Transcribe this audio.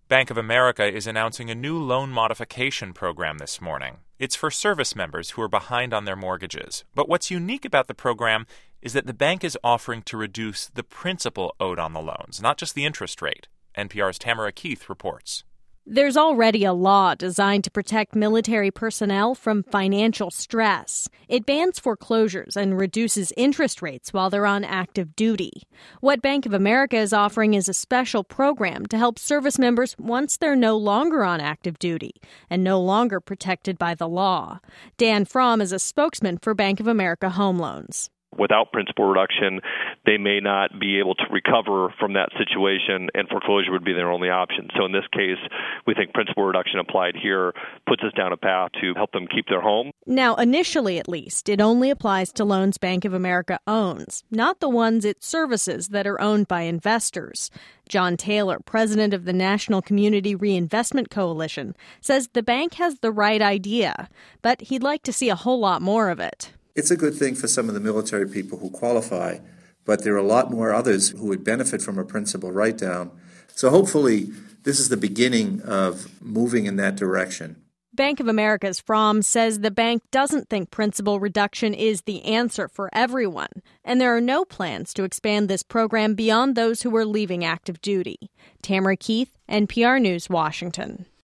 Bank of America is announcing a new loan modification program this morning. It's for service members who are behind on their mortgages. But what's unique about the program is that the bank is offering to reduce the principal owed on the loans, not just the interest rate. NPR's Tamara Keith reports. There's already a law designed to protect military personnel from financial stress. It bans foreclosures and reduces interest rates while they're on active duty. What Bank of America is offering is a special program to help service members once they're no longer on active duty and no longer protected by the law. Dan Fromm is a spokesman for Bank of America Home Loans. Without principal reduction, they may not be able to recover from that situation, and foreclosure would be their only option. So in this case, we think principal reduction applied here puts us down a path to help them keep their home. Now, initially at least, it only applies to loans Bank of America owns, not the ones it services that are owned by investors. John Taylor, president of the National Community Reinvestment Coalition, says the bank has the right idea, but he'd like to see a whole lot more of it. It's a good thing for some of the military people who qualify, but there are a lot more others who would benefit from a principal write-down. So hopefully this is the beginning of moving in that direction. Bank of America's Fromm says the bank doesn't think principal reduction is the answer for everyone, and there are no plans to expand this program beyond those who are leaving active duty. Tamara Keith, NPR News, Washington.